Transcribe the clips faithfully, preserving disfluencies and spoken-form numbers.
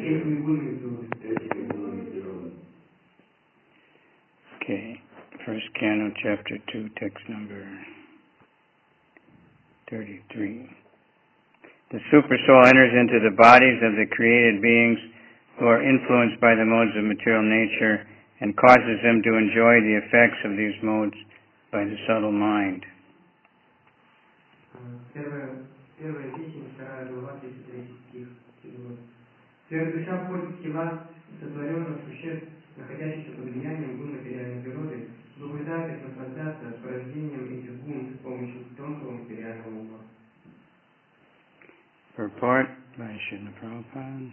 Okay, First Canto, Chapter two, text number thirty-three. The Supersoul enters into the bodies of the created beings who are influenced by the modes of material nature and causes them to enjoy the effects of these modes by the subtle mind. Теперь душа входит в тела сотворенных существ, находящихся под влиянием гун материальной природы, побуждает их наслаждаться порождением этих гун с помощью тонкого материального ума. Purport by Srila Prabhupada.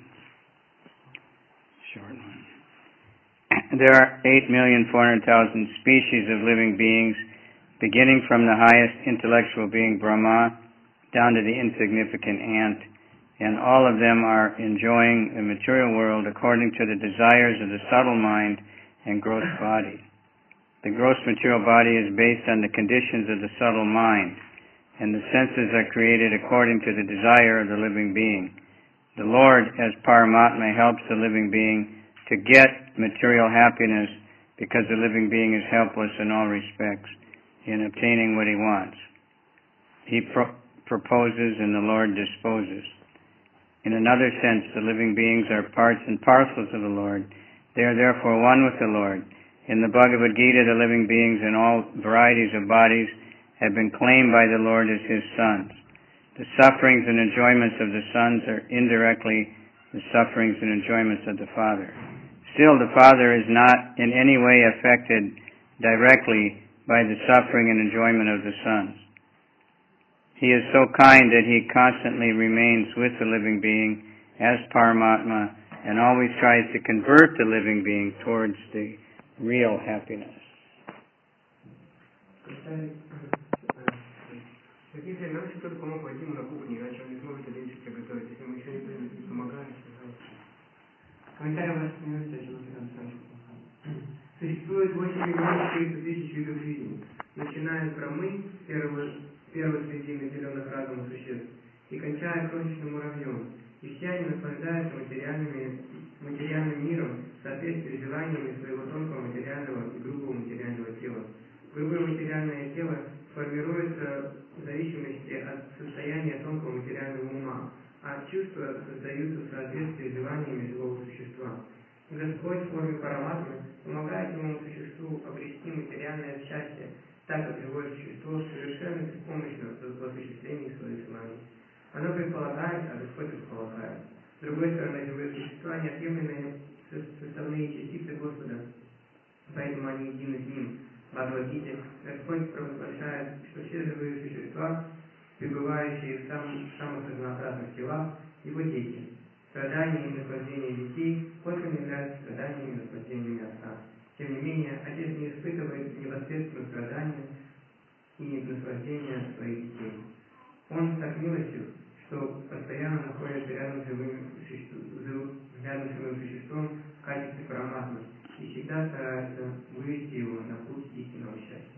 Short one. There are eight million four hundred thousand species of living beings, beginning from the highest intellectual being Brahma down to the insignificant ant, and all of them are enjoying the material world according to the desires of the subtle mind and gross body. The gross material body is based on the conditions of the subtle mind, and the senses are created according to the desire of the living being. The Lord, as Paramatma, helps the living being to get material happiness because the living being is helpless in all respects in obtaining what he wants. He pro- proposes and the Lord disposes. In another sense, the living beings are parts and parcels of the Lord. They are therefore one with the Lord. In the Bhagavad Gita, the living beings in all varieties of bodies have been claimed by the Lord as his sons. The sufferings and enjoyments of the sons are indirectly the sufferings and enjoyments of the Father. Still, the Father is not in any way affected directly by the suffering and enjoyment of the sons. He is so kind that he constantly remains with the living being as Paramatma and always tries to convert the living being towards the real happiness. Если нам все только помог Вадиму на кухне, иначе он не сможет один себе готовить, если мы еще не помогаем, комментарий вас не настойчиво. Существует восемь миллионов триста тысяч видов жизни, начиная от Брамы, первого, первого среди наделенных разумом существ, и кончая крошечным муравьем, и все они наслаждаются материальными, материальным миром в соответствии с желаниями своего тонкого материального и грубого материального тела. Грубое материальное тело формируется в зависимости от состояния тонкого материального ума, а чувства создаются в соответствии с желаниями живого существа. Господь в форме Параматмы помогает живому существу обрести материальное счастье, так как живое существо совершенно беспомощно в осуществлении своих желаний. Оно предполагает, а Господь располагает. С другой стороны, живые существа – неотъемлемые составные частицы Господа, поэтому они едины с Ним. В Бхагавад-гите Господь провозглашает, что все живые существа, пребывающие в самых, самых разнообразных телах, Его дети. Страдания и наслаждения детей косвенно являются страданиями и наслаждениями Отца. Тем не менее, Отец не испытывает непосредственно страдания и наслаждения своих детей. Он так милостив, что постоянно находится рядом с живым существом, рядом с живым существом в качестве Параматмы и всегда старается вывести его на путь истинного счастья.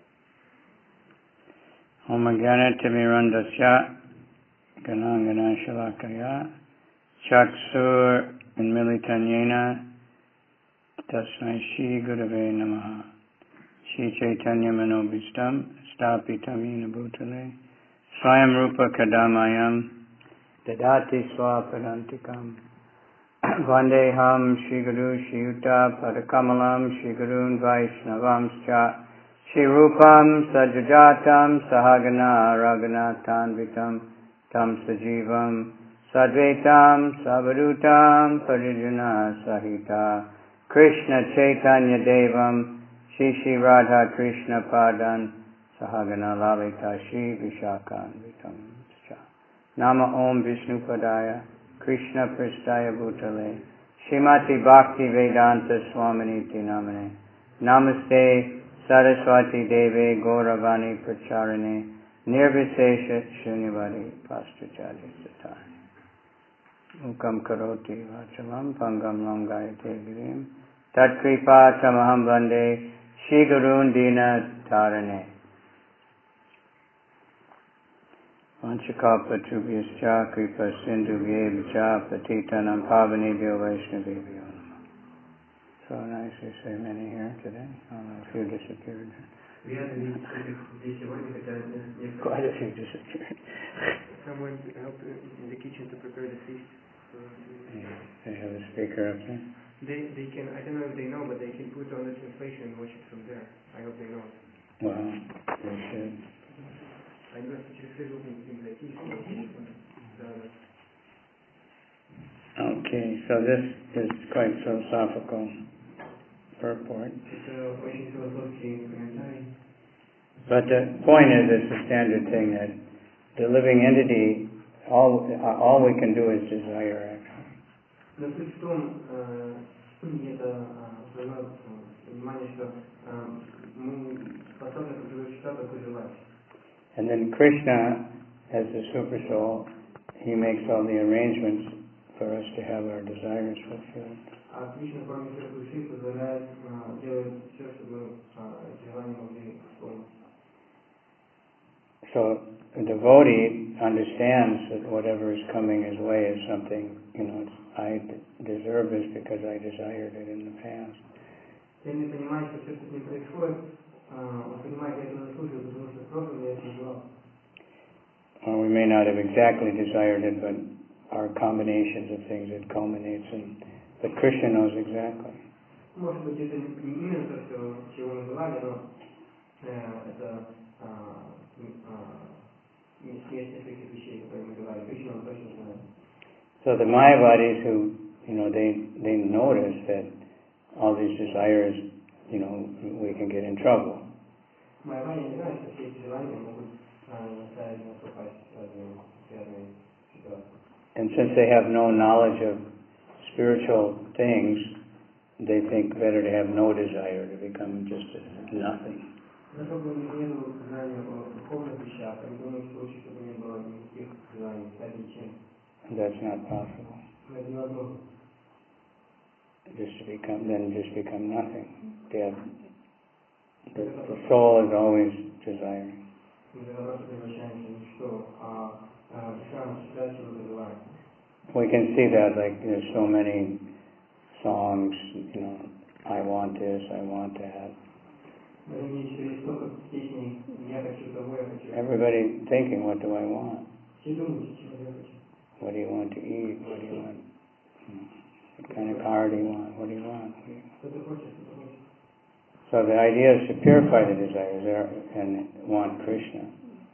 Om Gana Timirandasya Ganangana Shalakaya Chaksur Enmilitanyena Tasmai Shri Gurave Namaha Shri Chaitanya Manobhistam Stapitam Yena Bhutale Swayam Rupa Kadamayam Dadati Swapadantikam Vandeham Shri Guru Shri Yuta Padakamalam Shri Gurun Vaishnavamscha Shri Rupam Sajajatam Sahagana Raghunathan Vitam Tam Sajivam Sadvaitam Savadutam Parijana Sahita Krishna Chaitanya Devam Shri Shri Radha Krishna Padan Sahagana Lalita Shri Vishakan Vitam Nama Om Vishnu Padaya Krishna Pristaya Bhutale Srimati Bhakti Vedanta Swaminiti Namane Namaste Saraswati Deve Gauravani Pracharane Nirvisesha Shunyavadi Pastracharya Satani Mukam Karoti Vachalam Pangam Langayate Girim Tat Kripa Tamaham Vande Shri Gurun Dina Tarane. Vanchakalpa Trubhyascha Kripa Sindhu Vyevacha Patitanam Pavanebhyo Vaishnavebhyo Namah. So nice to say many here today. I don't know if you disappeared. Приятно видеть всех здесь сегодня, хотя некоторые... Quite a few disappeared. Someone helped in the kitchen to prepare the feast. So Yeah, they have a speaker up there. they, they can, I don't know if they know, but they can put on the translation and watch it from there. I hope they know. Well, they should. Они просто через Facebook им зайти и смотреть. Да, да. Okay, so this is quite philosophical purport. Это очень философский комментарий. But the point is, it's a standard thing that the living entity, all all we can do is desire, actually. Но суть в том, и это основное понимание, что мы способны проживать что только желать. And then Krishna, as the super soul, he makes all the arrangements for us to have our desires fulfilled. А Кришна, форме всех души, позволяет делать все, чтобы эти желания могли исполниться. So a devotee understands that whatever is coming his way is something, you know, it's, I deserve this because I desired it in the past. Если понимает, что все, что с ним происходит, он понимает, я это заслужил, потому что в прошлом я это желал. Or we may not have exactly desired it, but our combinations of things, it culminates in. But Krishna knows exactly. Может быть, это не именно то, что, чего мы желали, но это смесь нескольких вещей, которые мы желали. Кришна он точно знает. So the Mayavadis who, you know, they, they notice that all these desires, you know, we can get in trouble. Майавади не знают, что все эти желания могут заставить нас попасть в разные связанные ситуации. And since they have no knowledge of spiritual things, they think better to have no desire, to become just nothing. Поскольку у них нет знания о духовных вещах, они думают, что лучше, чтобы не было никаких желаний, стать ничем. That's not possible. Но это невозможно. Just to become, then just become nothing. They have, the, the soul is always desiring. Мы наоборот превращаемся в ничто, а душа всегда чего-то желает. We can see that, like there's so many songs, you know, I want this, I want that. Everybody thinking, what do I want? What do you want to eat? What do you want? What kind of car do you want? What do you want? What do you want? So the idea is to purify the desires and want Krishna.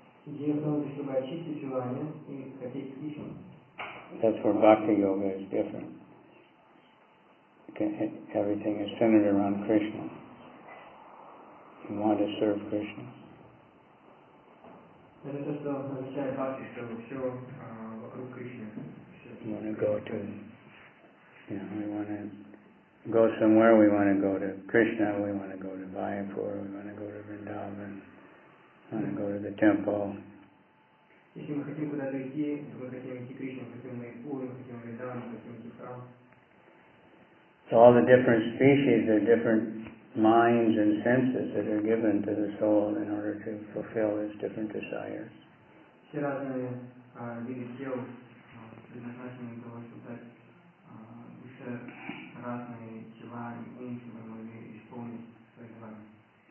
That's where Bhakti Yoga is different. Everything is centered around Krishna. You want to serve Krishna. You want to go to, you know, we want to go somewhere, we want to go to Krishna, we want to go to Mayapur, we want to go to Vrindavan, we want to go to the temple. Если мы хотим куда-то идти, мы хотим идти к Кришне, мы хотим Майяпур, мы хотим Вриндаван, мы хотим идти в храм. So all the different species are different minds and senses that are given to the soul in order to fulfill its different desires. Все разные виды тел предназначены для того, чтобы дать душе разные тела и ум, чтобы мы могли исполнить свои желания.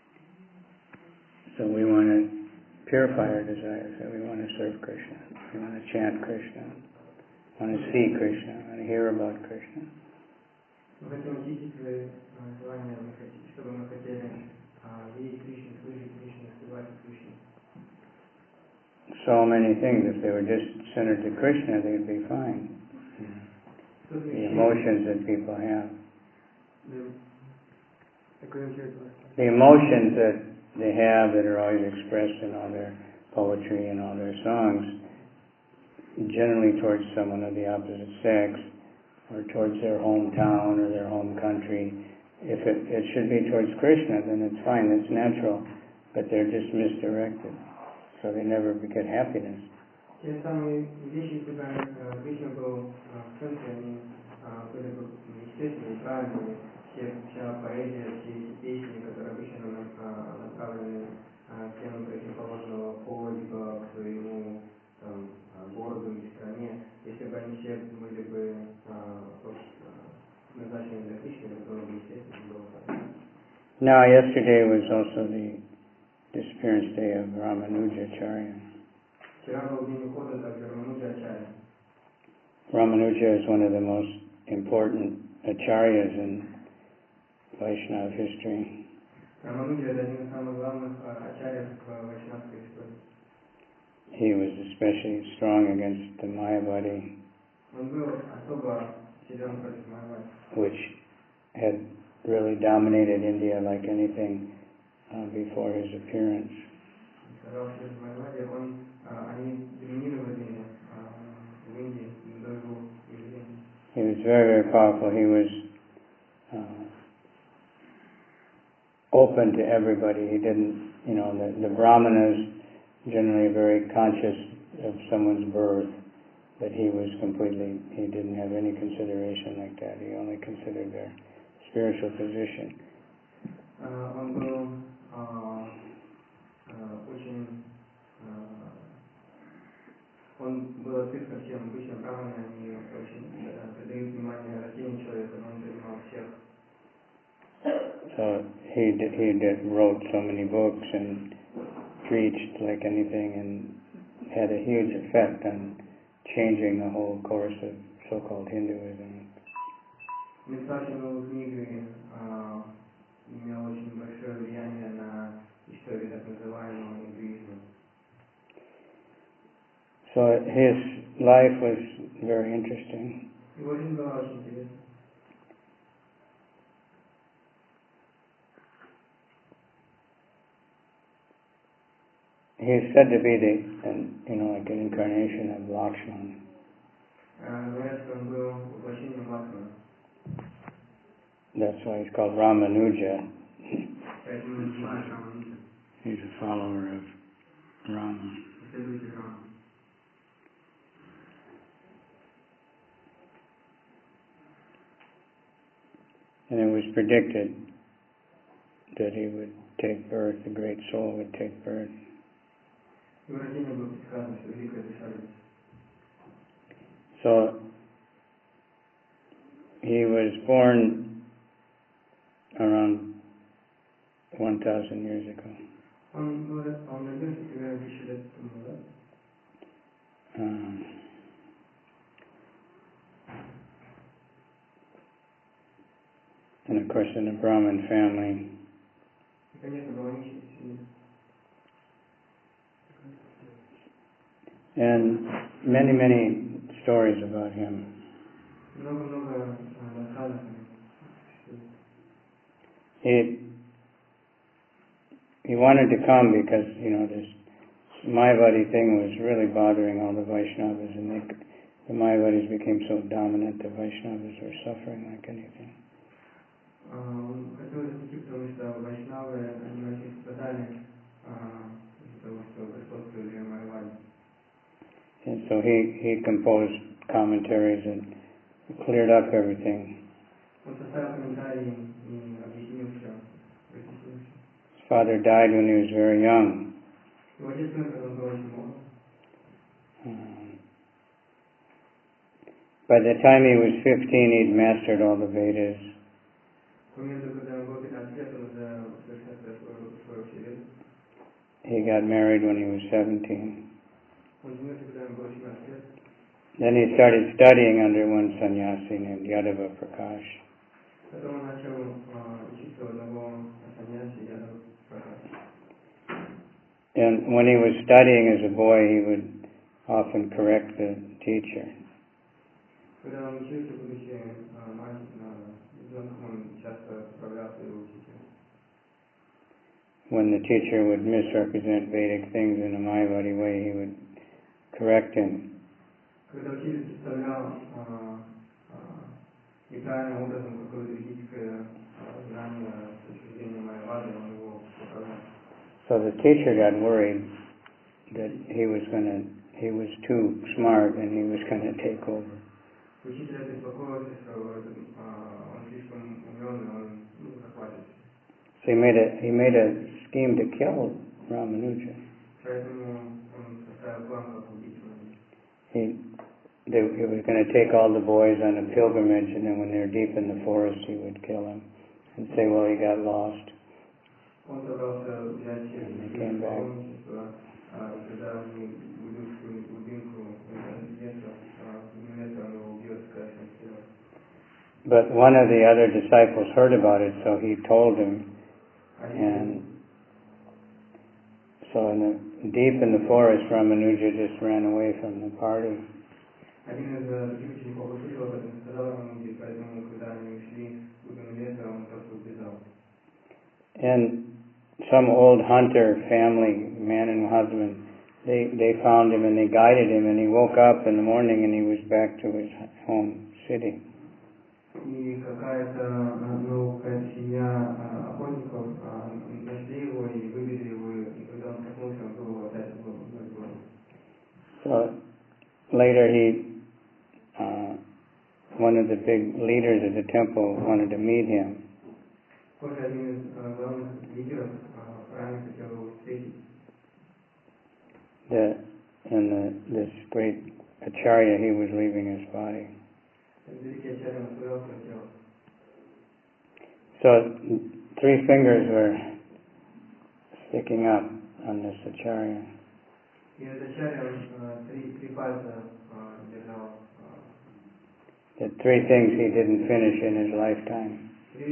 So we want to purify our desires, that we want to serve Krishna, we want to chant Krishna, we want to see Krishna, we want to hear about Krishna. Мы хотим очистить свои желания, чтобы мы хотели видеть Кришну, слышать Кришну, спевать Кришну. So many things. If they were just centered to Krishna, they'd be fine. The emotions that people have. The emotions that they have that are always expressed in all their poetry and all their songs, generally towards someone of the opposite sex, or towards their hometown or their home country. If it, it should be towards Krishna, then it's fine, it's natural, but they're just misdirected, so they never get happiness. Те самые вещи, которые Кришна был в центре, они были бы естественными, правильными. Вся поэзия, все эти песни, которые обычно направлены тем противоположного подвига к своему все были бы назначены для Кришны, это было бы естественно, было бы. Now, yesterday was also the disappearance day of Ramanujacharya. Вчера был день ухода также Рамануджачарьи. Ramanuja is one of the most important acharyas in Vaishnava history. Рамануджа это один из самых главных ачарьев в вайшнавской истории. He was especially strong against the Mayavadi, Он был особо силен против Майавади, which had really dominated India like anything uh, before his appearance. сказал, что Майавади, он, они доминировали в Индии до его появления. He was very, very powerful. He was uh, open to everybody. He didn't, you know, the, the Brahmanas generally very conscious of someone's birth, but he was completely, he didn't have any consideration like that. He only considered their spiritual position. Uh, он был uh, uh, очень, uh, он был открыт ко всем, обычно браманы, они очень uh, придают внимание рождению человека, но он принимал всех. So he did, he did, wrote so many books and preached like anything, and had a huge effect on changing the whole course of so-called Hinduism. Написавший новые книги имел очень большое влияние на историю так называемого индуизма. So his life was very interesting. Его жизнь была очень интересна. He is said to be the, an, you know, like an incarnation of Lakshman. Говорят, что он был воплощением Лакшмана. That's why he's called Ramanuja. Поэтому он называется Рамануджа. He's a follower of Rama. Последователь Рамы. And it was predicted that he would take birth, the great soul would take birth. Его рождение было предсказано, что великая душа родится. So he was born around one thousand years ago. Он был, он родился примерно тысячу лет тому назад. Um, and of course in a Brahmin family. И, конечно, браманическая семья. And many, many stories about him. Много-много рассказов. He he wanted to come because, you know, this Mayavadi thing was really bothering all the Vaishnavas, and they, the Mayavadis became so dominant, the Vaishnavas were suffering like anything. Он хотел идти, потому что вайшнавы, они очень страдали из-за того, что господствовали Майавади. And so he, he composed commentaries and cleared up everything. Он составил комментарии и объяснил все, разъяснил все. His father died when he was very young. Его отец умер, когда он был очень молод. Um, by the time he was fifteen, he'd mastered all the Vedas. К моменту, когда ему было пятнадцать лет, он уже совершенно усвоил все веды. He got married when he was seventeen. Он женился, когда ему было семнадцать лет. Then he started studying under one sannyasi named Yadava Prakash. Потом он начал учиться у одного саньяси Ядава Пракаша. And when he was studying as a boy, he would often correct the teacher. Когда он учился, будучи мальчиком, он часто поправлял своего учителя. When the teacher would misrepresent Vedic things in a Mayavadi way, he would correct him. Когда учитель представлял неправильным образом какое-то ведическое знание с точки зрения Майявады, он его поправлял. So the teacher got worried that he was going to, he was too smart and he was going to take over. Учитель беспокоился, что он слишком умен, и он захватит. So he made a he made a scheme to kill Ramanuja. Поэтому он составил план, как убить его. He they, he was going to take all the boys on a pilgrimage, and then when they're deep in the forest, he would kill them and say, well, he got lost. Он собрался взять And he came back. паломничество, а когда они уйдут в свою глубинку, леса, леса, оно убьет красным телом. But one of the other disciples heard about it, so he told him, and so in the, deep in the forest, Ramanuja just ran away from the party. Один из других учеников услышал об этом, сказал Рамануджи, поэтому, когда они ушли в глубину леса, он просто убежал. And some old hunter family, man and husband, they, they found him and they guided him, and he woke up in the morning and he was back to his home city. И какая-то, ну, какая-то семья охотников нашли его и вывели его, и когда он проснулся, он был опять в городе. So later he, uh, one of the big leaders of the temple wanted to meet him. Позже один из главных лидеров храма хотел его встретить. The, and the, this great acharya, he was leaving his body. So three fingers were sticking up on this acharya. The three things he didn't finish in his lifetime.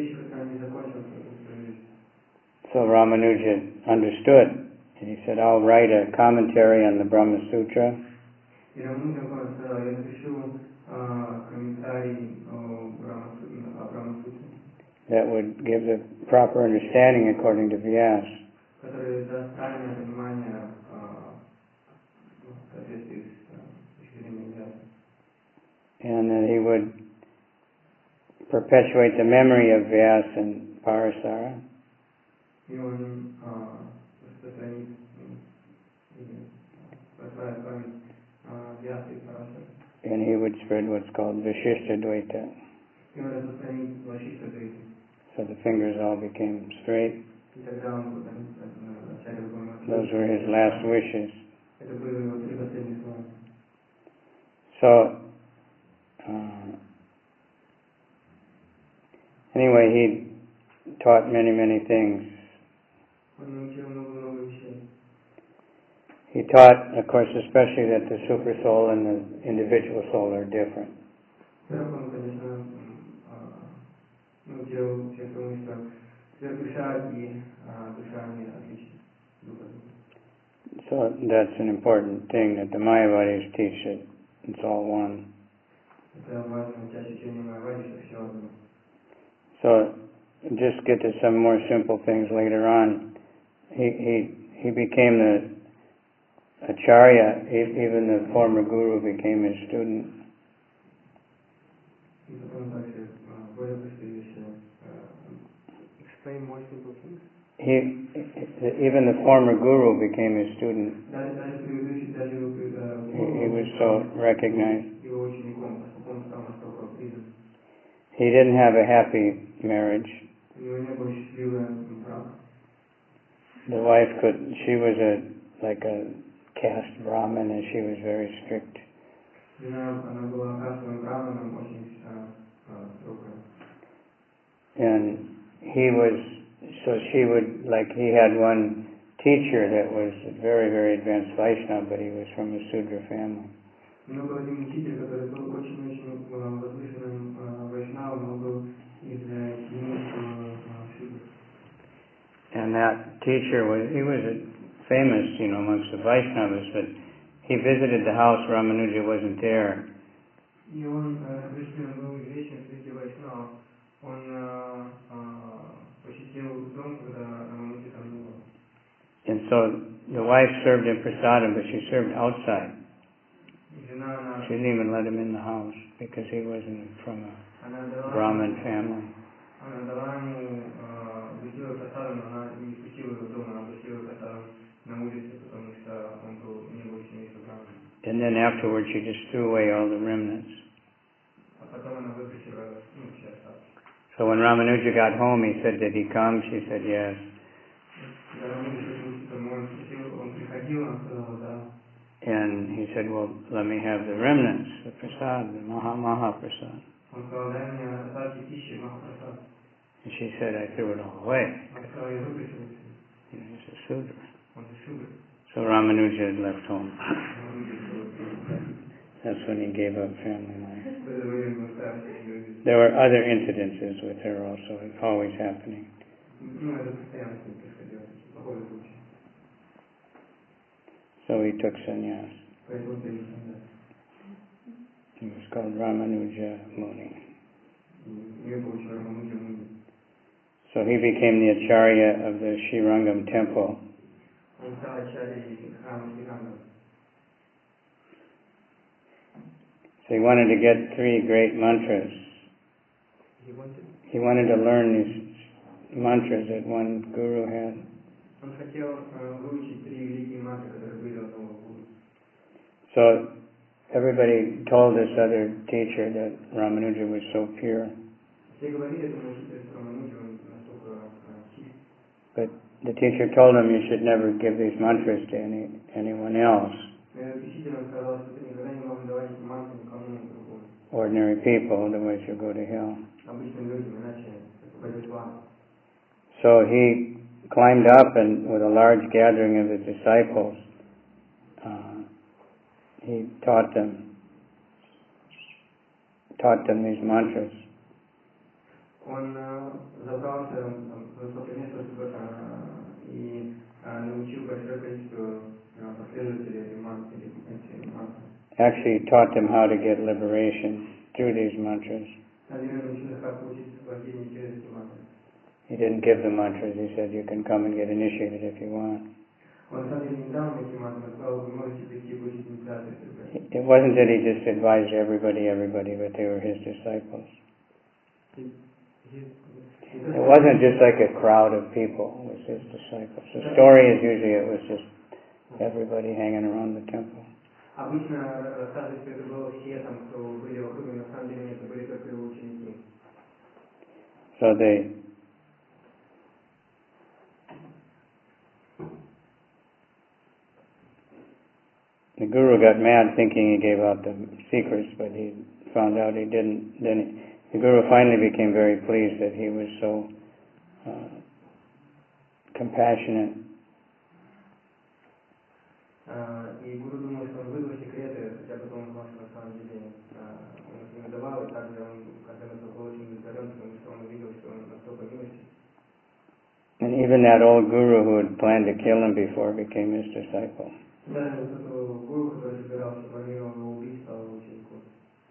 So Ramanuja understood, and he said, I'll write a commentary on the Brahma Sutra. That would give the proper understanding according to Vyas. And that he would perpetuate the memory of Vyas and Parasara. And he would spread what's called Vishishtadvaita. So the fingers all became straight. Those were his last wishes. So, uh, anyway, he taught many, many things. He taught, of course, especially that the super soul and the individual soul are different. So that's an important thing that the Mayavadis teach, that it's all one. So just get to some more simple things later on. He he he became the Acharya, even the former guru became his student. Explain more simple things. He, even the former guru became his student. He, he was so recognized. He didn't have a happy marriage. The wife could, she was a, like a caste Brahmin, and she was very strict. And he was, so she would, like he had one teacher that was a very, very advanced Vaishnava, but he was from a Sudra family. And that teacher was, he was a famous, you know, amongst the Vaishnavas, but he visited the house, Ramanuja wasn't there. And so the wife served him prasadam, but she served outside. She didn't even let him in the house because he wasn't from a Brahmin family. And then afterwards she just threw away all the remnants. So when Ramanuja got home, he said, did he come? She said, yes. And he he said, well, let me have the remnants, the prasad, the Maha Maha Prasad. Он сказал, дай мне остатки пищи Махапрасад. And she said, I threw it all away. Он сказал, я выбросил их. You know, he's a Sudra. Он же шубер. So Ramanuja had left home. That's when he gave up family life. There were other incidences with her also, always happening. So he took sannyas. He was called Ramanuja Muni. So he became the acharya of the Srirangam temple. So he wanted to get three great mantras. He wanted? He wanted to learn these mantras that one guru had. Он хотел выучить три великие мантры, которые были у одного гуру. So everybody told this other teacher that Ramanuja was so pure. Все говорили этому учителю, что Рамануджа он настолько чист. But the teacher told him you should never give these mantras to any anyone else. Учитель он сказал, что ты никогда не должен давать эти мантры никому другому. Ordinary people, otherwise you'll go to hell. Обычным людям, иначе пойдет в ад. So he climbed up, and with a large gathering of the disciples, uh, he taught them, taught them these mantras. Он забрался в высокое место и научил большое количество последователей этих мантр. Actually, he taught them how to get liberation through these mantras. He didn't give the mantras. He said, you can come and get initiated if you want. It wasn't that he just advised everybody, everybody, but they were his disciples. It wasn't just like a crowd of people. It was his disciples. The story is usually it was just everybody hanging around the temple. Обычно рассказывают, что это было все там, кто были вокруг, но на самом деле это были только его ученики. So they the guru got mad thinking he gave out the secrets, but he found out he didn't. Then he, the guru finally became very pleased that he was so uh, compassionate. И гуру думал, что он выдал секреты, хотя потом он на самом деле он их не выдавал, и также он в конце концов был очень удовлетворен, потому что он увидел, что он настолько милостив. And even that old guru who had planned to kill him before became his disciple. Даже вот этого гуру, который собирался, планировал его убить, стал его учеником.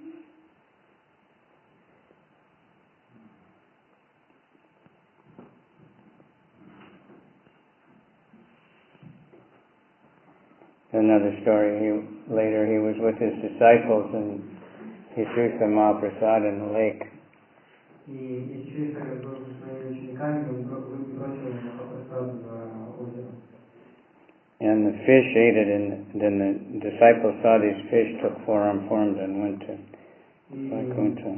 Another story, he, later he was with his disciples and he threw some Mahaprasad in the lake. And the fish ate it, and then the disciples saw these fish, took four arm forms and went to Vaikuntha.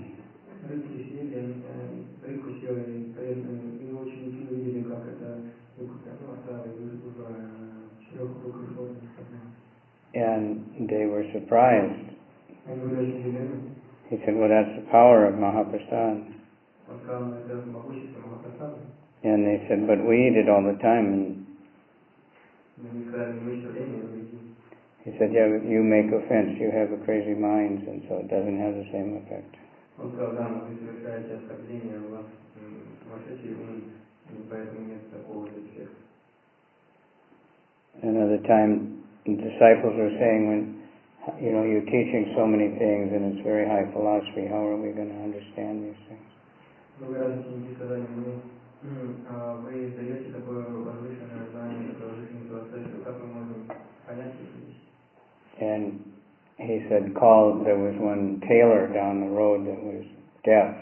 And they were surprised. He said, well, that's the power of Mahaprasad. And they said, but we eat it all the time. And he said, yeah, you make offense, you have a crazy mind, and so it doesn't have the same effect. Another time, the disciples were saying, when you know, you're teaching so many things and it's very high philosophy, how are we going to understand these things? And he said, call, there was one tailor down the road that was deaf.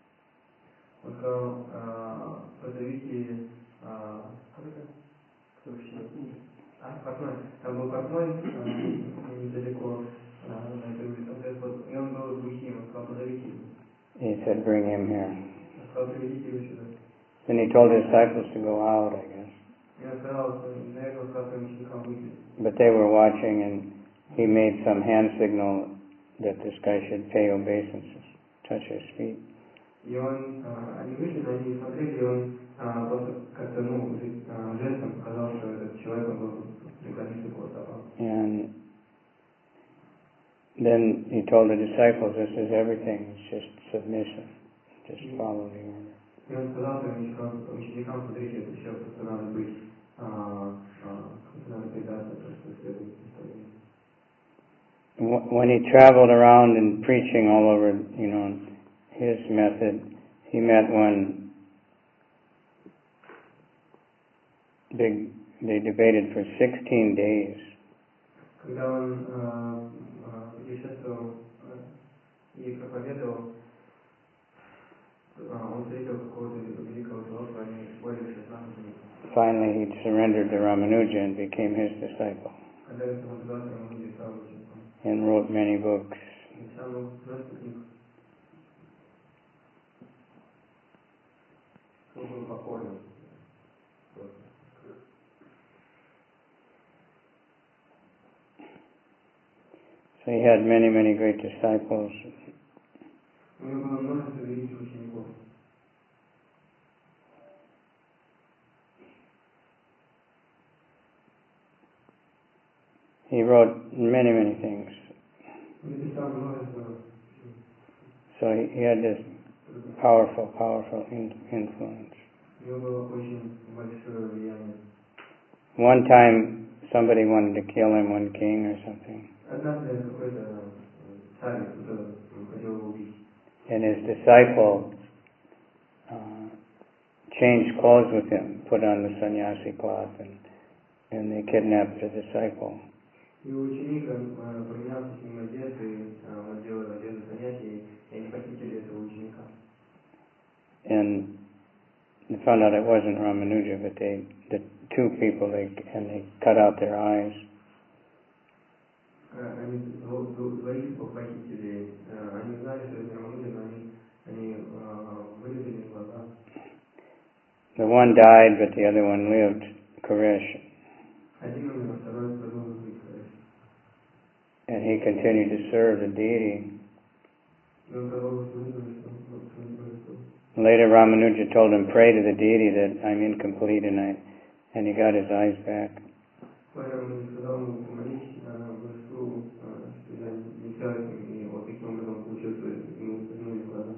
Там был портной недалеко, на этой улице, и он был глухим, он сказал, позовите его. He said, bring him here. Он сказал, приведите его сюда. Then he told his disciples to go out, I guess. И он сказал, наверное, он сказал своим ученикам выйти. But they were watching, and he made some hand signal that this guy should pay obeisance, touch his feet. И он, а, они вышли, на них смотрели, и он а, просто как-то, ну, а, жестом показал, что этот человек, он должен преклониться по стопам. And then he told the disciples, this is everything, it's just submission, just follow the order. И он сказал своим ученикам, ученикам, смотрите, это все, просто надо быть, а, а, надо предаться, просто следовать истории. When he traveled around and preaching all over, you know, his method, he met one big, they debated for sixteen days. Когда он а, а, путешествовал а, и проповедовал, а, он встретил какого-то великого философа, они спорили шестнадцать дней. Finally, he surrendered to Ramanuja and became his disciple, Когда я самозвал, Рамануджа стал учеником. and wrote many books. И самый просто книг. Он был покорен. So he had many, many great disciples. У него было множество великих учеников. He wrote many, many things. Он написал множество. So he, he had this powerful, powerful in, influence. У него было очень большое влияние. One time, somebody wanted to kill him, one king or something. Однажды какой-то царь кто-то хотел его убить. And his disciple uh, changed clothes with him, put on the sannyasi cloth, and, and they kidnapped the disciple. И ученик поменялся с ним одежды, надел одежду саньяси, и они похитили этого ученика. And they found out it wasn't Ramanuja, but they, the two people, they, and they cut out their eyes. Они двоих похитили, они знали, что это Рамануджа, но они, они вырезали глаза. The one died, but the other one lived, Koresh. Один умер, второй продолжил быть Кореш. And he continued to serve the deity. И он продолжил свою божество. Later Ramanuja told him, pray to the deity that I'm incomplete and I, and he got his eyes back. Поэтому сказал ему помолись божеству, что я не целостен, и вот таким образом получил ему вернули глаза.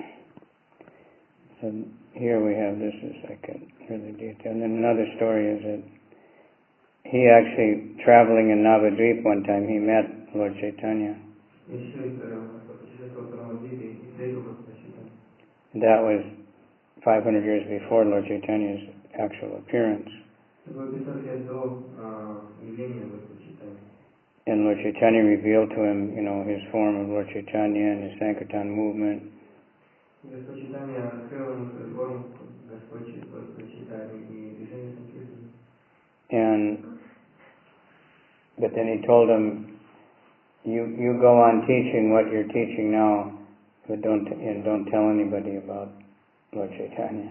So here we have, this is like a really detail. And then another story is that he actually, traveling in Navadvip one time, he met Lord Chaitanya. That was five hundred years before Lord Chaitanya's actual appearance. And Lord Chaitanya revealed to him, you know, his form of Lord Chaitanya and his Sankirtan movement. And but then he told him, you you go on teaching what you're teaching now, but don't and don't tell anybody about Lord Chaitanya.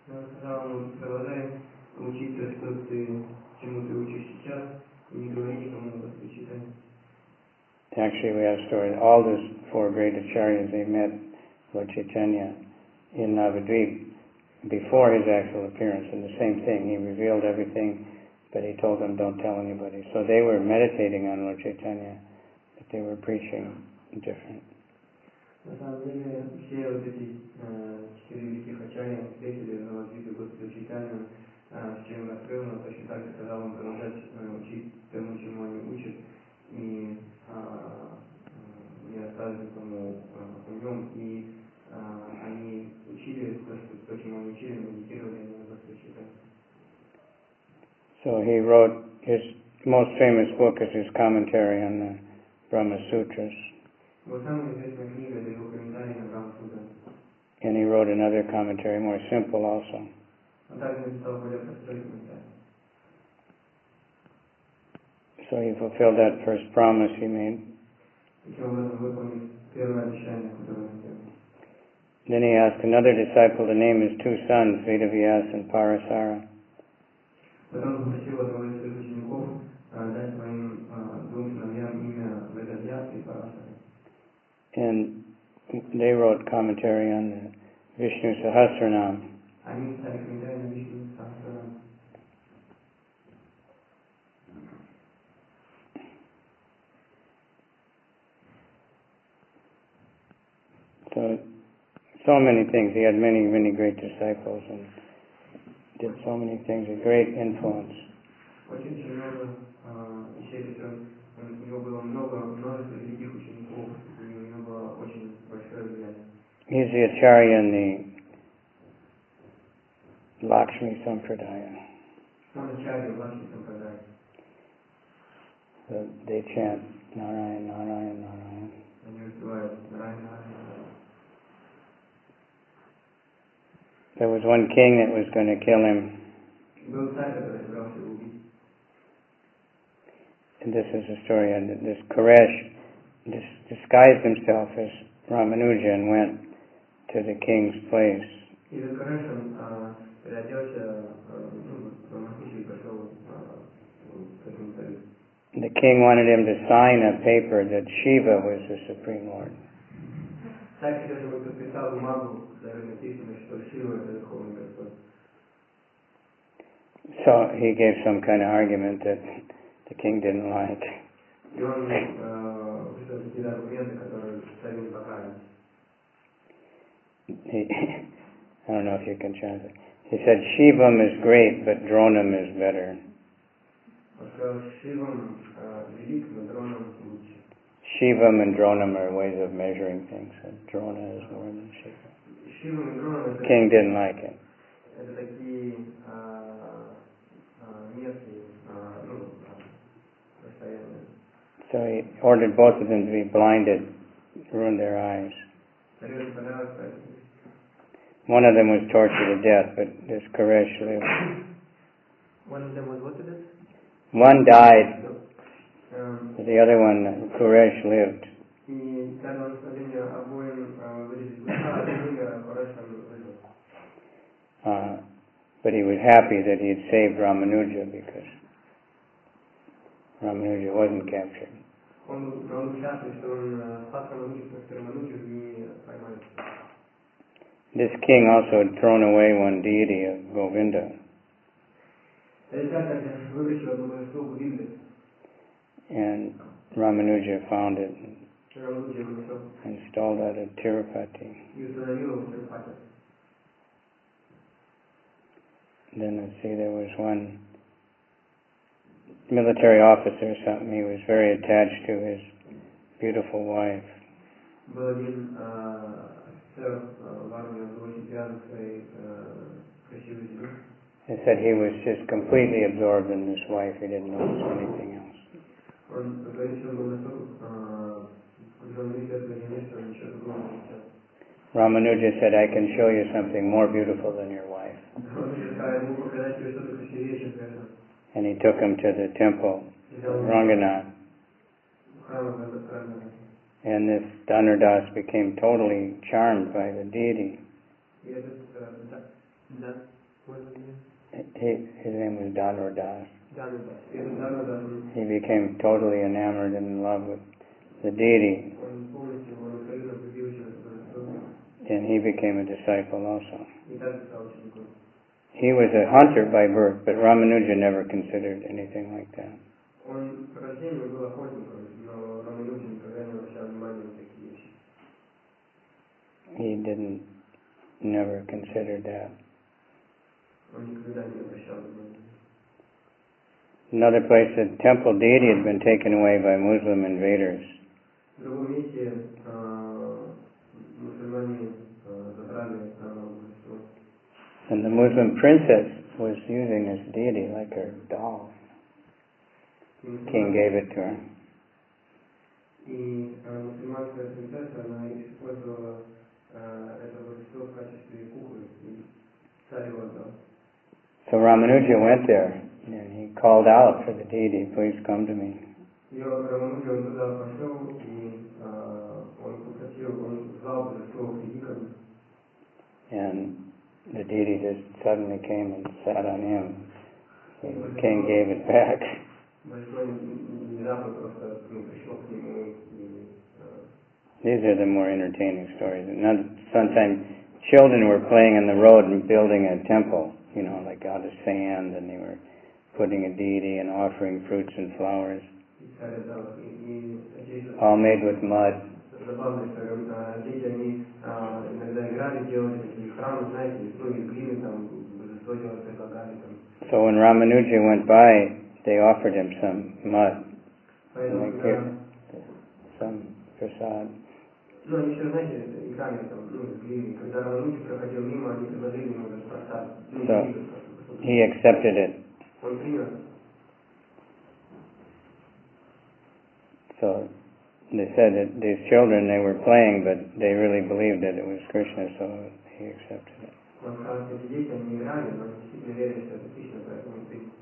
Actually, we have stories. All these four great acharyas, they met Lord Chaitanya in Navadvip before his actual appearance, and the same thing. He revealed everything, but he told them, don't tell anybody. So they were meditating on Lord Chaitanya, but they were preaching different. На самом деле, все вот эти четыре великих ачарьи встретили на Навадвипе Господа Чайтанью, с чем он открыл, но точно так же сказал им продолжать учить тому, чему они учат, и не оставили тому в нем, и они учили то, чему они учили, медитировали на Господа Чайтанью. So he wrote, his most famous book is his commentary on the Brahma Sutras. And he wrote another commentary, more simple also. So he fulfilled that first promise he made. Then he asked another disciple to name his two sons, Vedavyas and Parasara. they wrote commentary on the Vishnu Sahasranam. Они писали комментарий на Вишну Сахасранам. So, so many things. He had many, many great disciples and did so many things, a great influence. Очень много вещей, то есть у него было много, множество великих учеников, у него было очень большое влияние. He's the Acharya in the Lakshmi Sampradaya. Он Ачарья в Лакшми Сампрадай. So they chant Narayan, Narayan, Narayan. Они распевают Нараяна, Нараяна. There was one king that was going to kill him. Был царь, который собирался его убить. And this is a story, and this Koresh dis disguised himself as Ramanuja and went to the king's place. И этот Кореш, он переоделся, ну, в Рамахуше и пошел к этому царю. The king wanted him to sign a paper that Shiva was the Supreme Lord. Царь хотел, чтобы он подписал бумагу, в которой написано, что Шива — это Верховный Господь. So he gave some kind of argument that the king didn't like. И он вышел какие-то аргументы, которые царю не понравились. He, I don't know if you can translate. He said, Shivam is great, but Dronam is better. Он сказал, Шивам велик, но Дроном лучше. Shivam and Dronam are ways of measuring things. So Drona is more than Shiva. Шивам и Дроном — King didn't like it. это такие мерки, ну, расстояния. So he ordered both of them to be blinded, ruined their eyes. Царю не понравилось, поэтому One of them was tortured to death, but this Koresh lived. one of them was what to this? One died, Um, but the other one, Koresh, lived. И дало наслаждение обоим вырезать уста, а другим Корешем выжил. Uh, but he was happy that he had saved Ramanuja because Ramanuja wasn't captured. Он был счастлив, что он спас Рамануджу, потому что Рамануджу не поймали. This king also had thrown away one deity of Govinda. Этот царь выбросил одно божество Говинды. And Ramanuja found it and Рамануджа его нашел installed it at Tirupati. и установил его в Тирупати. Then let's see, there was one military officer or something. He was very attached to his beautiful wife. Был один офицер в армии, он был очень привязан к своей красивой жене. He said he was just completely absorbed in this wife. He didn't notice anything else. Он говорит, что он был настолько погружен в эту жене, что он ничего другого не замечал. Ramanuja said, I can show you something more beautiful than your wife. And he took him to the temple, Ranganath. And this Dhanurdas became totally charmed by the deity. He, his name was Dhanurdas. He became totally enamored and in love with the deity. And he became a disciple also. He was a hunter by birth, but Ramanuja never considered anything like that. He didn't, never considered that. Another place, the temple deity had been taken away by Muslim invaders. And the Muslim princess was using this deity like her doll. King gave it to her. So Ramanuja went there and he called out for the deity, please come to me. And the deity just suddenly came and sat on him. The king gave it back. These are the more entertaining stories. Another, sometimes children were playing in the road and building a temple, you know, like out of sand, and they were putting a deity and offering fruits and flowers, all made with mud. Забавно, что э, дети, они э, иногда играли, делали такие храмы, знаете, ну, из глины, там, божество делали, предлагали, там. So when Ramanuja went by, they offered him some mud. Поэтому, Like когда... here, some prasad. Ну, они все, знаете, играли, там, ну, из глины. Когда Рамануджи проходил мимо, они предложили ему этот просад. Ну, So he accepted it. Он принял. So they said that these children, they were playing, but they really believed that it was Krishna, so he accepted it. Он сказал, что эти дети, они играли, но они действительно верили, что это Кришна, поэтому он принял.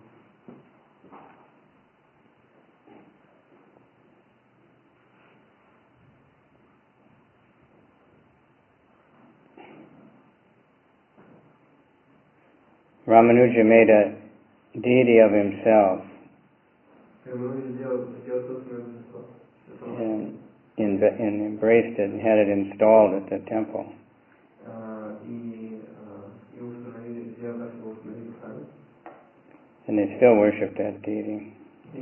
Ramanuja made a deity of himself Рамануджи сделал, сделал собственное божество. and, and embraced it and had it installed at the temple. And they still worship that deity.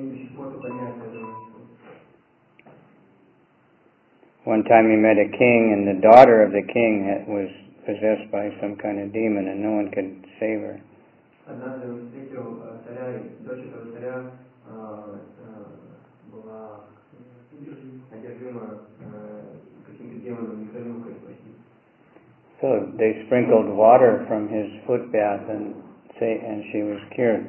One time he met a king, and the daughter of the king had, was possessed by some kind of demon, and no one could save her. So they sprinkled water from his foot bath, and say, and she was cured.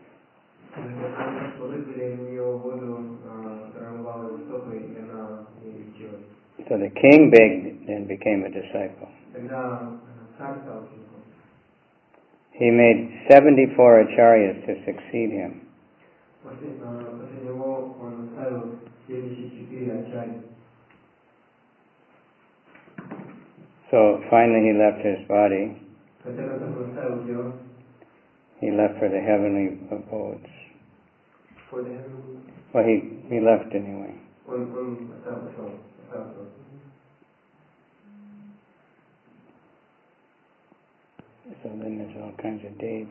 So the king begged and became a disciple. He made seventy-four acharyas to succeed him. So finally he left his body. He left for the heavenly abodes. Well, he, he left anyway. So then there's all kinds of dates.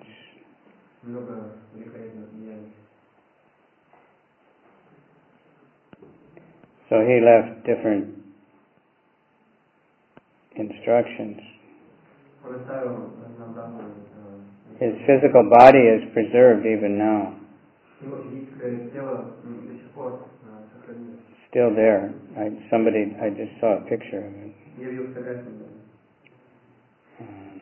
So he left different instructions. His physical body is preserved even now. Still there. I, somebody, I just saw a picture of it. Um,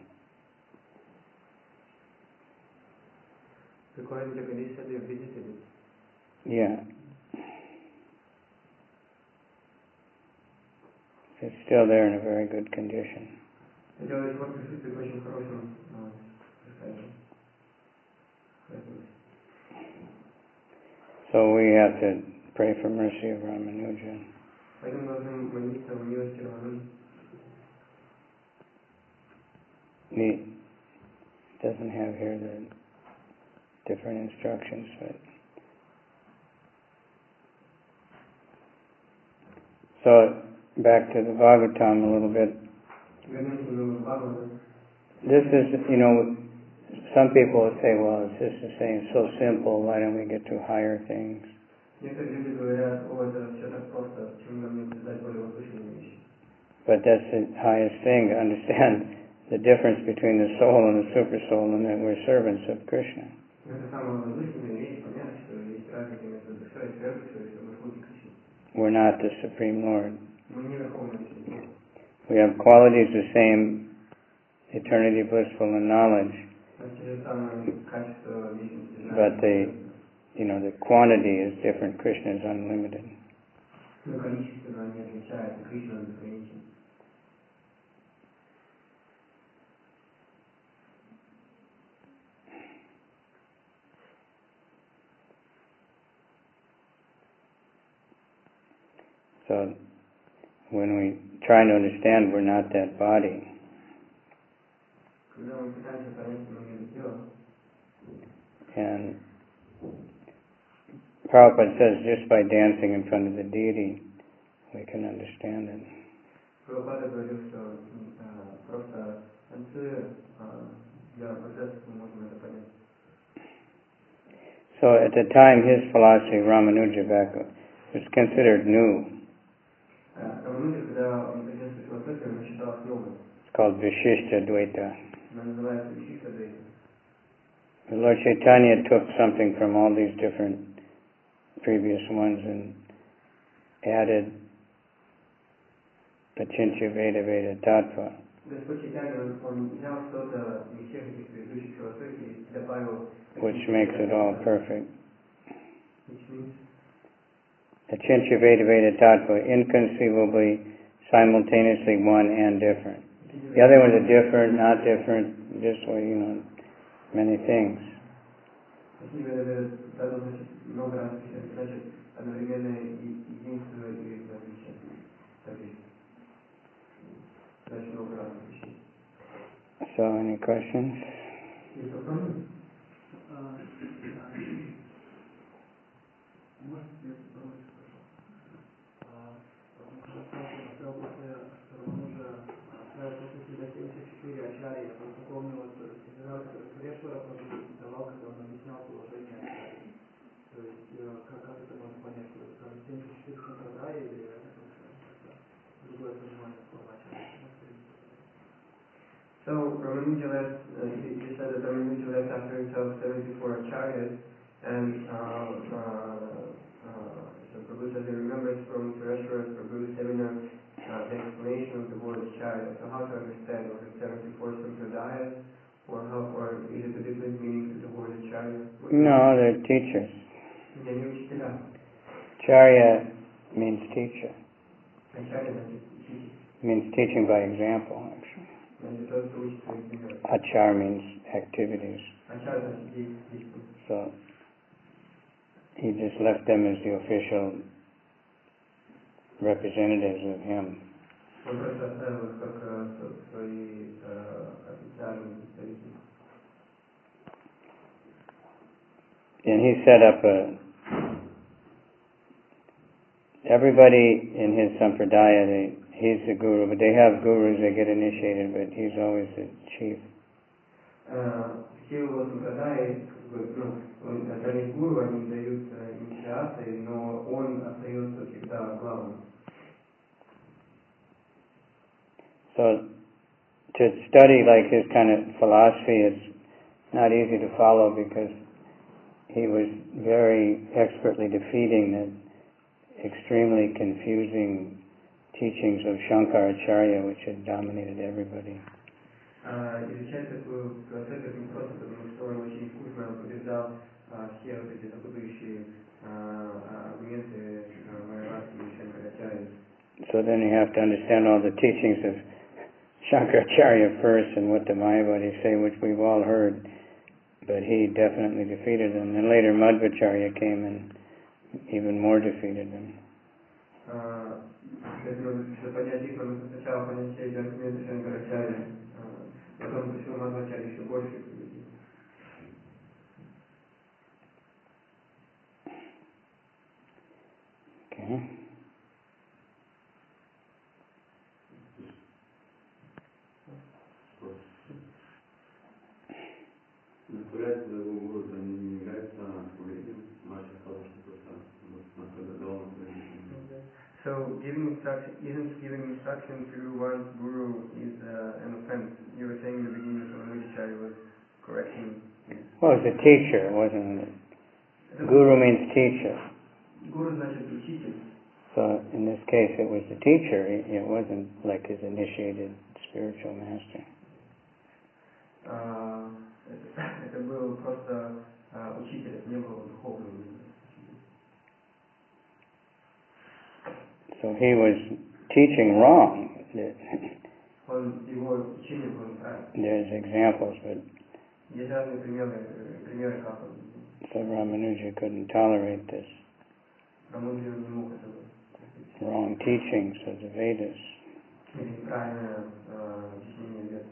yeah. It's still there in a very good condition. So we have to pray for mercy of Ramanuja. He doesn't have here the different instructions, but so back to the Bhagavatam a little bit. This is, you know, some people would say, well, it's just the same, so simple, why don't we get to higher things? But that's the highest thing, to understand the difference between the soul and the super soul, and that we're servants of Krishna. We're not the Supreme Lord. We have qualities the same, eternity, blissful, and knowledge. But the, you know, the quantity is different. Krishna is unlimited. So when we try to understand we're not that body, and Prabhupada says just by dancing in front of the deity we can understand it. Прабхупада говорил, что э, просто танцуя э, для процесса мы можем это понять. So at the time, his philosophy, Ramanuja back, was considered new. Рамануджа, когда он пришел к философии, он считалось новым. It's called Vishishta Dvaita. Она называется Вишишта Двайта. The Lord Chaitanya took something from all these different previous ones and added Pachincha Veda Veda Tattva, Господь Чайтанья, он, он взял что-то из всех этих предыдущих философий и добавил, which makes it all perfect. which means Pachincha Veda Veda Tattva, inconceivably, simultaneously one and different. The other ones are different, not different, this way, you know, many things. Такие виды дадут, значит, много разных, значит, одновременно и единство и различие. Так есть. Значит, много разных вещей. So, any questions? Есть вопросы? Может, я попробую спрошу. Хотел после Рамануджа оставил по сути до семьдесят четыре ачарьи. Я просто помню, вот семинар, который Сурешвара давал, когда он объяснял положение ачарьи. То есть, как, как это можно понять, что это там семьдесят четыре сампрадая или другое понимание слова ачарьи? So, Ramanuja left, uh, he, he said that Ramanuja left after himself seventy-four acharyas, and uh, uh, uh, so Prabhu says he remembers from Sureshwara's Prabhu's seminar uh, the explanation of the word acharya. So how to understand, was it seventy-four sampradayas, or how, or is it a different meaning to the word acharya? No, they're teachers. Я не учителя. Charya means teacher. Acharya значит учитель. Means teaching by example, actually. Значит тот, кто учит своих примеров. Achar means activities. Acharya значит действие. So, he just left them as the official representatives of him. Он просто оставил их как э, свои э, официальные представители. And he set up a... Everybody in his sampradaya, they, he's the guru, but they have gurus, they get initiated, but he's always the chief. Все его сампрадаи, ну, это не гуру, они дают инициации, но он остается всегда главным. So, to study like his kind of philosophy is not easy to follow because he was very expertly defeating the extremely confusing teachings of Shankaracharya, which had dominated everybody. Изучать такую философию не просто, потому что он очень искусно побеждал все вот эти запутывающие аргументы Майяваски и Шанкарачарьи. So then you have to understand all the teachings of Shankaracharya first and what the Mayavadis say, which we've all heard, but he definitely defeated them. And later Madhvacharya came and even more defeated them. Чтобы понять их, нужно сначала понять все эти аргументы Шанкарачарьи, потом пришел Мадхвачарья еще больше победил. Okay. Наставляется за его гуру, это не является поведением младших хороших просто наставлял. So giving instruction, isn't giving instruction to one's guru is uh, an offense. You were saying in the beginning that Ramanuja was correcting his... Well, it was a teacher, wasn't it? Guru means teacher. Guru значит учитель. So in this case it was the teacher, it wasn't like his initiated spiritual master. Uh, это, это был просто uh, учитель, это не был духовный учитель. So he was teaching wrong. Он, его учение было неправильно. There's examples, but Есть разные примеры, примеры, как он. so Ramanuja couldn't tolerate this Рамануджа не мог этого. wrong teachings of the Vedas. Или неправильное uh, объяснение вед.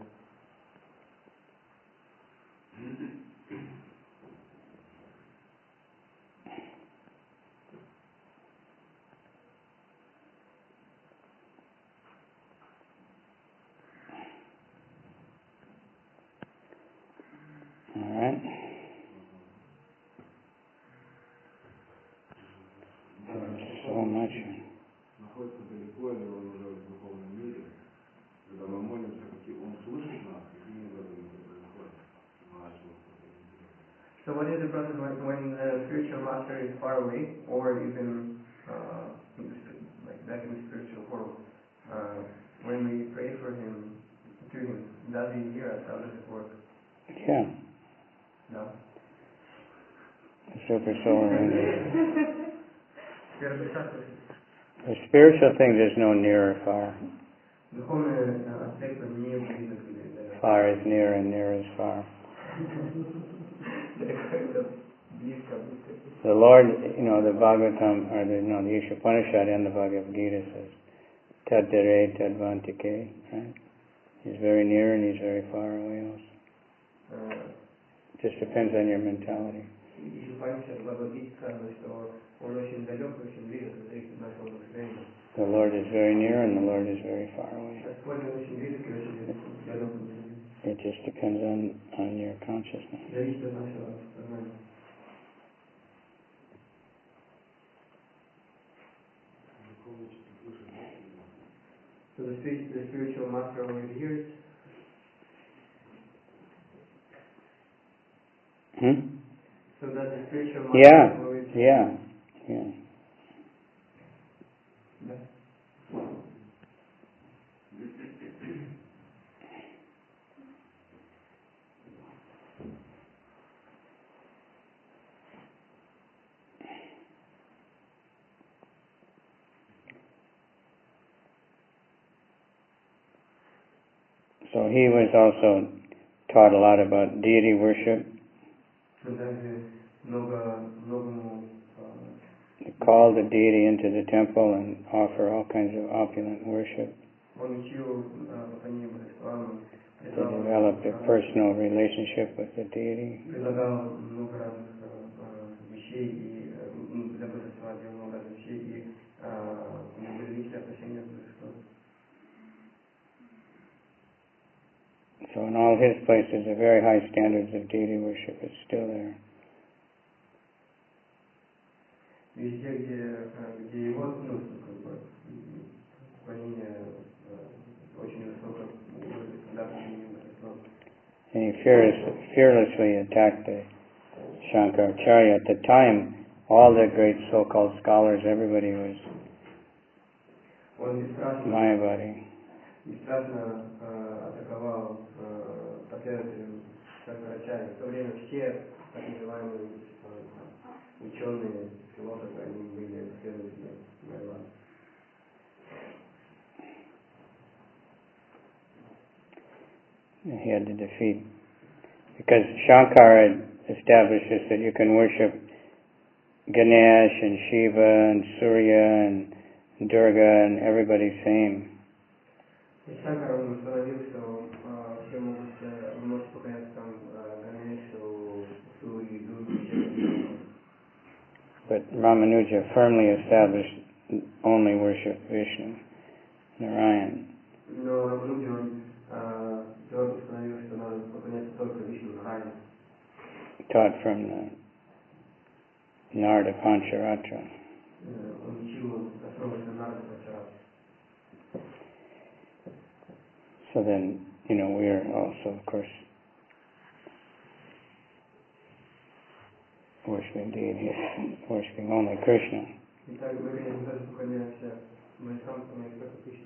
what is the process like when the spiritual master is far away, or even uh, in the, sp- like back in the spiritual world? Uh, when we pray for him, to him, does he hear us? How does it work? Yeah. No. The super soul ranger. Первый шаг. The spiritual thing, there's no near or far. Духовный аспект не близок к тебе. Far is near and near is far. The Lord, you know, the Bhagavatam, or the, you know, the Ishopanishad and the Bhagavad Gita says, Tadare Tadvantike, right? He's very near and he's very far away also. Uh, Just depends on your mentality. The Lord is very near and the Lord is very far away. It just depends on, on your consciousness. So the, spirit, the spiritual master over here. Hmm? So that the spiritual master Yeah, over here. yeah, yeah. So he was also taught a lot about deity worship. Call the deity into the temple and offer all kinds of opulent worship. They developed a personal relationship with the deity. So in all his places, the very high standards of deity worship is still there. And he fearless, fearlessly attacked the Shankaracharya. At the time, all the great so-called scholars, everybody was Mayavadi. И страшно э, атаковал э, последователям Шанкарачарьи. В то время все так называемые э, ученые, философы, они были последователями Майавады. He had to defeat, because Shankara establishes that you can worship Ganesh and Shiva and Surya and Durga and everybody's same. Шанкара он установил, что все могут, вы можете поклоняться там Ганешу, Сури, Дурге. But Ramanuja firmly established only worship Vishnu, Narayan. Но Рамануджа он твердо установил, что надо поклоняться только Вишну, Нараяну. Taught from the Narada Pancharatra. Он учил основы Нарада Панчарatra. So then, you know, we are also, of course, worshiping deities, worshiping only Krishna. Итак, мы, конечно, тоже поклоняемся божествам, поклоняемся только Кришне.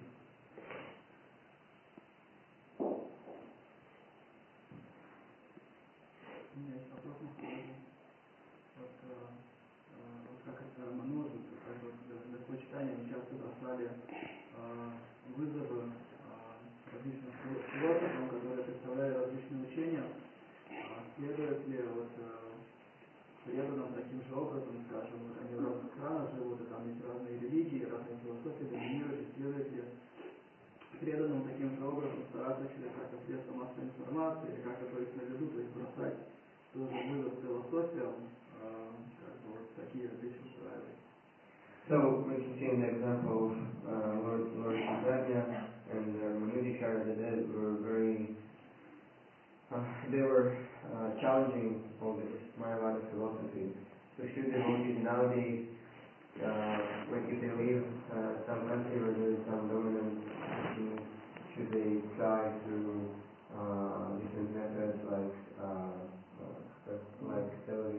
У меня есть вопрос на самом деле. Вот, э, э, вот как это Рамануджа, как вот для почитания мы часто бросали э, вызовы различным философам, которые представляли различные учения. Следует ли вот преданным таким же образом, скажем, вот они в разных странах живут, и там есть разные религии, разные философии доминируют, следует ли преданным таким же образом стараться через как-то средства массовой информации, или как-то то есть на виду, то есть бросать тоже вызов философиям, как бы вот такие вещи устраивать. So we can see an example of uh, Lord Lord Chaitanya and uh, Manudicharya that they were very uh, they were uh, challenging all this Mayavada philosophy. So should devotees nowadays, uh, when if they leave uh, some country where there is some dominant, should they try through uh, different methods like uh, uh, like television?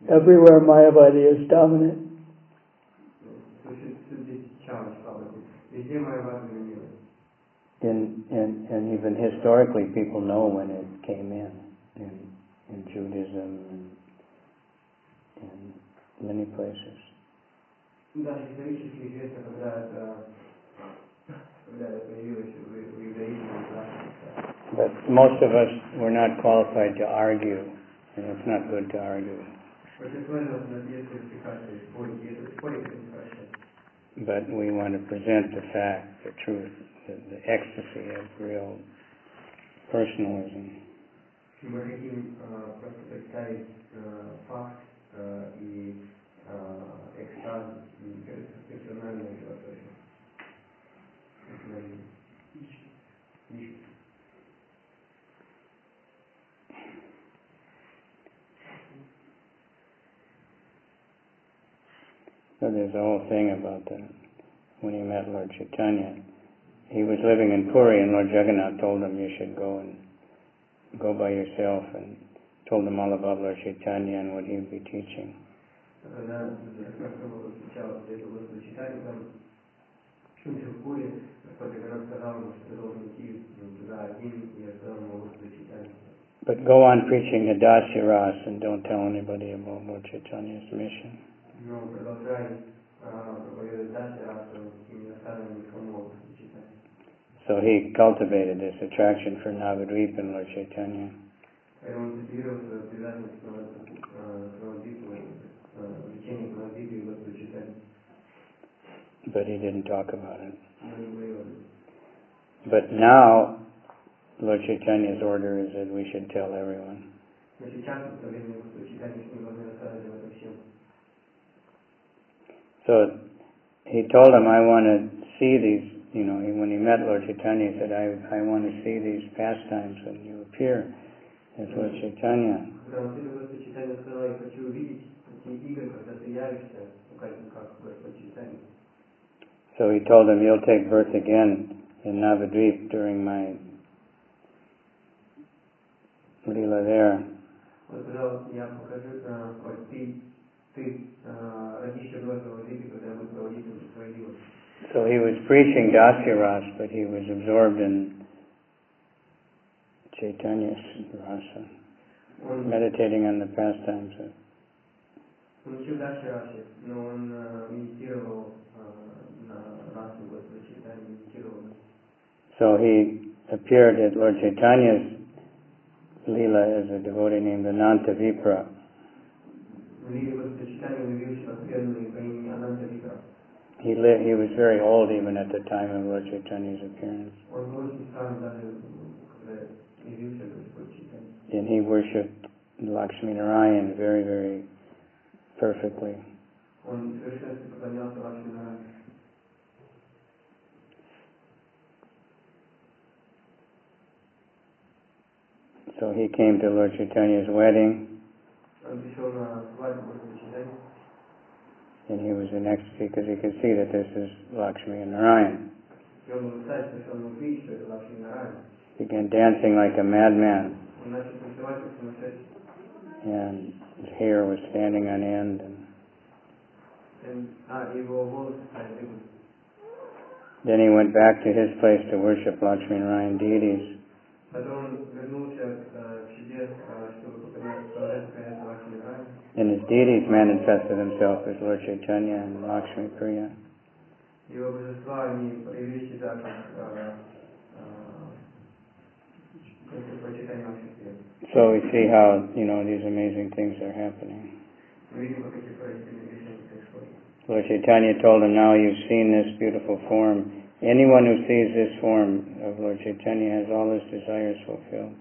Everywhere Mayavadi is dominant. In, in, and even historically, people know when it came in, in, in Judaism and in many places. But most of us were not qualified to argue, and it's not good to argue. But we want to present the fact, the truth, the, the ecstasy of real personalism. So there's a whole thing about that. When he met Lord Chaitanya, he was living in Puri, and Lord Jagannath told him, you should go and go by yourself, and told him all about Lord Chaitanya and what he would be teaching. But go on preaching the Dasya Ras and don't tell anybody about Lord Chaitanya's mission. So he cultivated this attraction for Navadvip and Lord Chaitanya. But he didn't talk about it. But now, Lord Chaitanya's order is that we should tell everyone. So he told him, I want to see these, you know, when he met Lord Chaitanya, he said, I, I want to see these pastimes when you appear as Lord Chaitanya. So he told him, you'll take birth again in Navadvip during my Leela there. So he was preaching Dasya Ras, but he was absorbed in Chaitanya's rasa, meditating on the pastimes of. So he appeared at Lord Chaitanya's Leela as a devotee named Ananta Vipra. He lived, he was very old even at the time of Lord Chaitanya's appearance. And he worshipped Lakshmi Narayan very, very perfectly. So he came to Lord Chaitanya's wedding, and he was in ecstasy because he could see that this is Lakshmi and Narayan. He began dancing like a madman, and his hair was standing on end. And then he went back to his place to worship Lakshmi and Narayan deities. And his deities manifested themselves as Lord Chaitanya and Lakshmi Priya. So we see how, you know, these amazing things are happening. Lord Chaitanya told him, now you've seen this beautiful form. Anyone who sees this form of Lord Chaitanya has all his desires fulfilled.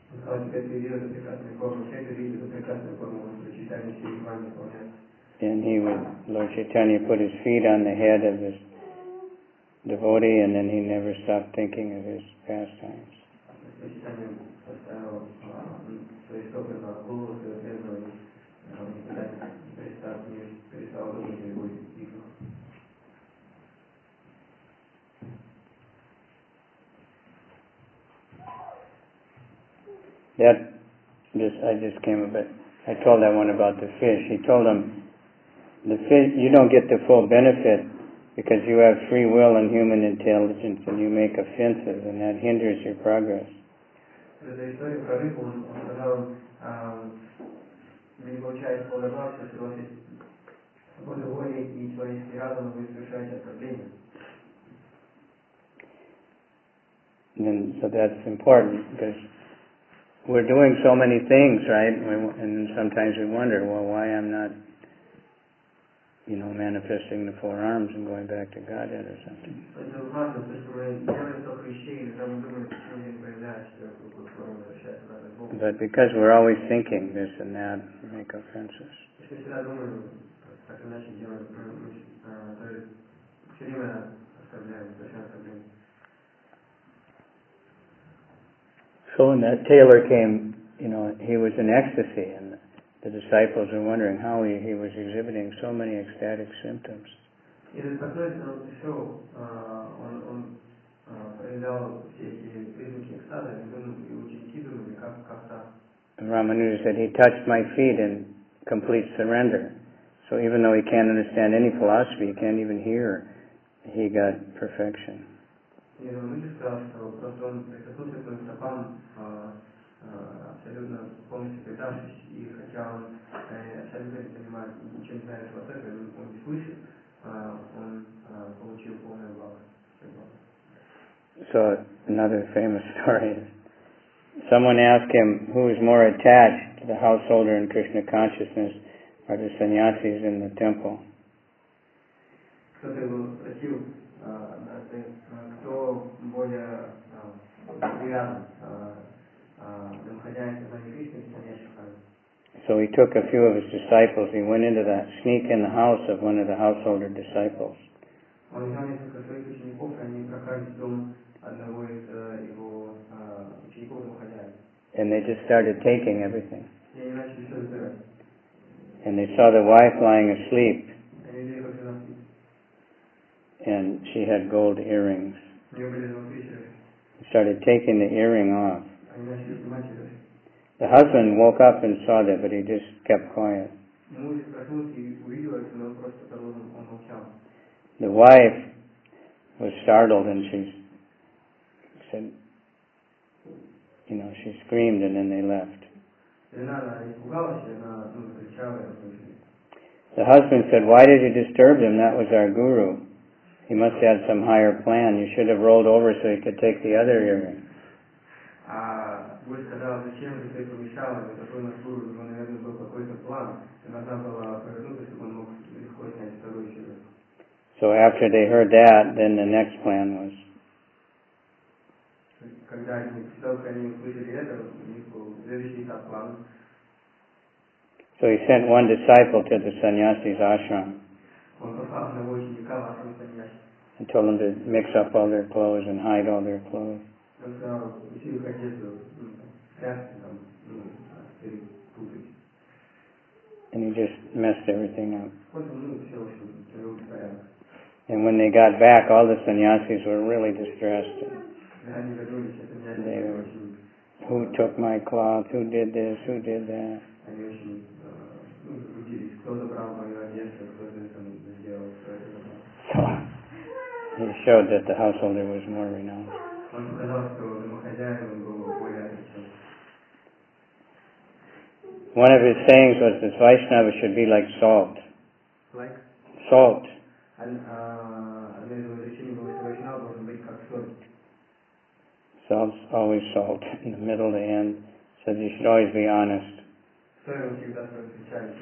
And he would, Lord Chaitanya put his feet on the head of this devotee, and then he never stopped thinking of his pastimes. That just I just came a bit I told that one about the fish. He told him, the fish, you don't get the full benefit because you have free will and human intelligence and you make offenses and that hinders your progress. Эта история про рыбу, он, он сказал, а, не получается полномочия, если у вас есть свобода воли и человеческий разум, вы совершаете оскорбление. And so that's important because we're doing so many things, right? And sometimes we wonder, well, why I'm not, you know, manifesting the four arms and going back to Godhead or something. Это важно, то есть мы делаем столько вещей, иногда мы думаем, почему не проявляется, какую форму возвращается назад к Богу. But because we're always thinking this and that, we make offenses. Если всегда думаем, так иначе делаем, мы все время оскорбляем, совершенно оскорбляем. So when that tailor came, you know, he was in ecstasy, and the disciples were wondering how he, he was exhibiting so many ecstatic symptoms. И этот такой, он пришел, он, он проявлял все эти признаки экстаза, и ученики думали, как, как так. And Ramanuja said, he touched my feet in complete surrender. So even though he can't understand any philosophy, he can't even hear, he got perfection. И Рамануджа сказал, что просто он прикоснулся к моим стопам, абсолютно полностью предавшись, и хотя он абсолютно не понимает, ничего не знает философии, он не слышит, он получил полное благо. So another famous story is, someone asked him who is more attached to the householder in Krishna consciousness or the sannyasis in the temple. Кто-то его спросил, кто более привязан, находясь в Кришне или сидящих в храме. So he took a few of his disciples, he went into that, sneak in the house of one of the householder disciples. Он взял несколько своих учеников, и они прокрались в дом одного из его учеников домохозяина. And they just started taking everything. И они начали все забирать. And they saw the wife lying asleep, Они видели, как жена спит. and she had gold earrings. У нее были золотые сережки. He started taking the earring off. Они начали снимать сережки. The husband woke up and saw that, but he just kept quiet. Муж проснулся и увидел это, но он просто продолжил, он молчал. The wife was startled and she said, you know, she screamed and then they left. Жена, она испугалась, и она, ну, кричала, и они ушли. The husband said, why did you disturb him? That was our guru. He must have some higher plan. You should have rolled over so he could take the other earring. А Гуру сказал, зачем же ты помешала, это такой наш гуру, у него, наверное, был какой-то план, и нужна была повернуться, чтобы он мог легко снять вторую сережку. So after they heard that, then the next plan was, Когда они, только они услышали это, у них был следующий этап плана. so he sent one disciple to the sannyasi's ashram Он послал одного ученика в ашрам саньяси. and told him to mix up all their clothes and hide all their clothes. Он сказал, учи их одежду, тряпки там, ну, перепутать. And he just messed everything up. Вот он, ну, все, в общем, привел в порядок. And when they got back, all the sannyasis were really distressed. Когда они вернулись, это меня They were, очень, who took my cloth? Who did this? Who did that? они очень, ну, удивились, кто забрал мою одежду, кто это там сделал, кто это забрал. So he showed that the householder was more renowned. Он показал, что домохозяин был более отличен. One of his sayings was that Vaishnava should be like salt. Like? Salt. Одно из его изречений было, что Вайшнава должен быть как соль. Salt's always salt, in the middle, the end. So you should always be honest. Соль всегда свою печаль.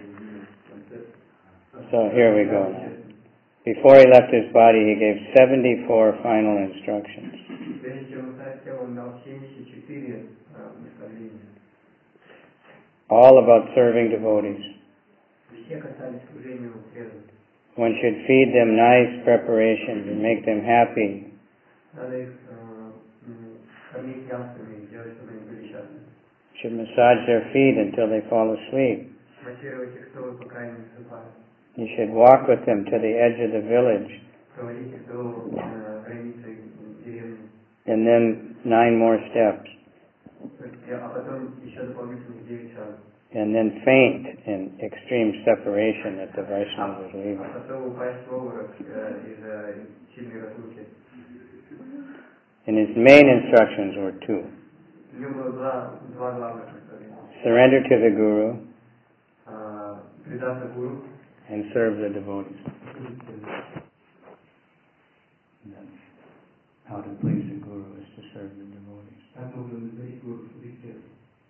So here we go. Before he left his body, he gave seventy-four final instructions. Прежде чем оставить тело, он дал семьдесят четыре наставления. All about serving devotees. Все касались служения преданным. One should feed them nice preparations and make them happy. Надо их кормить яствами, делать, чтобы они были счастливы. Should massage their feet until they fall asleep. Массировать их стопы, пока они не засыпают. You should walk with them to the edge of the village, Проводить их до границы деревни. and then nine more steps. А потом еще дополнительных девять шагов. and then faint in extreme separation that the Vaishnava was leaving. А то упасть в обморок э, из-за сильной разлуки. And his main instructions were two. У него было два, два главных наставления. Surrender to the Guru А, предаться гуру and serve the devotees. That's how to please the Guru, is to serve the devotees. так можно удовлетворить гуру своих преданных.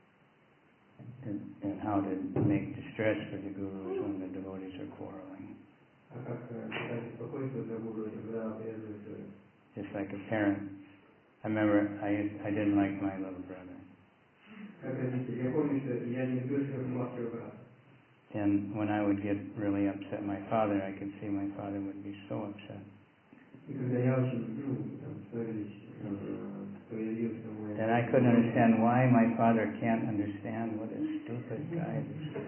And, and how to make distress for the Guru is when the devotees are quarreling. А как питать беспокойство за гуру, когда привязываются? Just like a parent. I remember I, I didn't like my little brother. Как родители, я помню, что я не люблю своего младшего брата. And when I would get really upset, my father, I could see my father would be so upset. И когда я очень, ну, там, ссорились, то я видел, что мой... And I couldn't understand why my father can't understand what a stupid guy this is.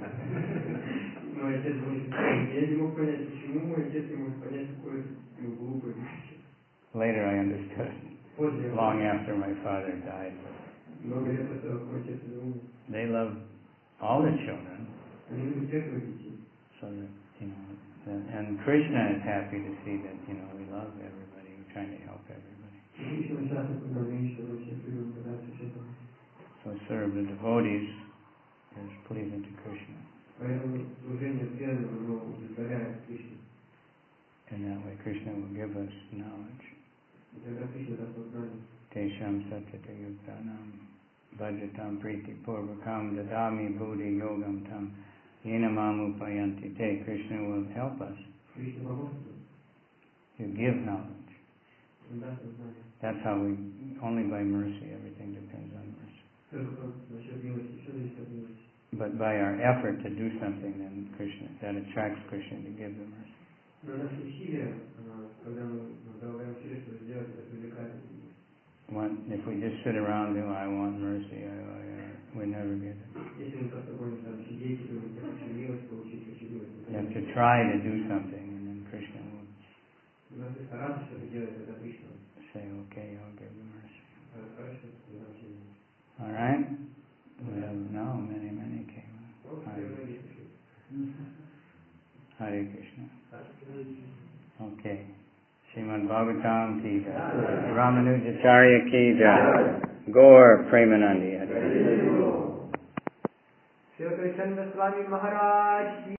Мой отец был очень странный. Я не мог понять, почему мой отец не может понять, какой это ну, глупый. Later I understood, Позже, long after my father died. много лет после того, как мой отец умер, They love all the children, они любят всех своих детей. so that, you know, and, and Krishna is happy to see that, you know, we love everybody, we're trying to help everybody. И Кришна счастлив, когда он видит, что мы всех любим, пытаемся всем помочь. So serve the devotees is pleasing to Krishna. Поэтому служение преданным, оно удовлетворяет Кришну. And that way Krishna will give us knowledge. И тогда Кришна даст нам знание. Tesham satyata yuktanam vajatam priti purvakam dadami buddhi yogam tam yenamam upayanti te. Krishna will help us Кришна поможет нам, to give knowledge. он даст нам знание. That's how we, only by mercy, everything depends on mercy. Только насчет милости, все зависит от милости. But by our effort to do something, then Krishna, that attracts Krishna to give the mercy. Но наши усилия, когда мы прилагаем усилия, чтобы сделать, это привлекает милость. One, if we just sit around and I want mercy, I, I, I, we never get it. Если мы просто будем там сидеть и думать, я хочу милость получить, хочу милость. You have to try to do something, and then Krishna will Надо стараться что-то делать, это Кришна. say, okay, I'll give the mercy. Хорошо, что нам все милость. All right? We have now many, many came. Вот, Hare, я многие хочу. Hare Krishna. Okay. Srimad Bhagavatam ki jai. Ramanujacharya ki jai. Gaur Premanandi. Hare. Shri Krishna Swami Maharaj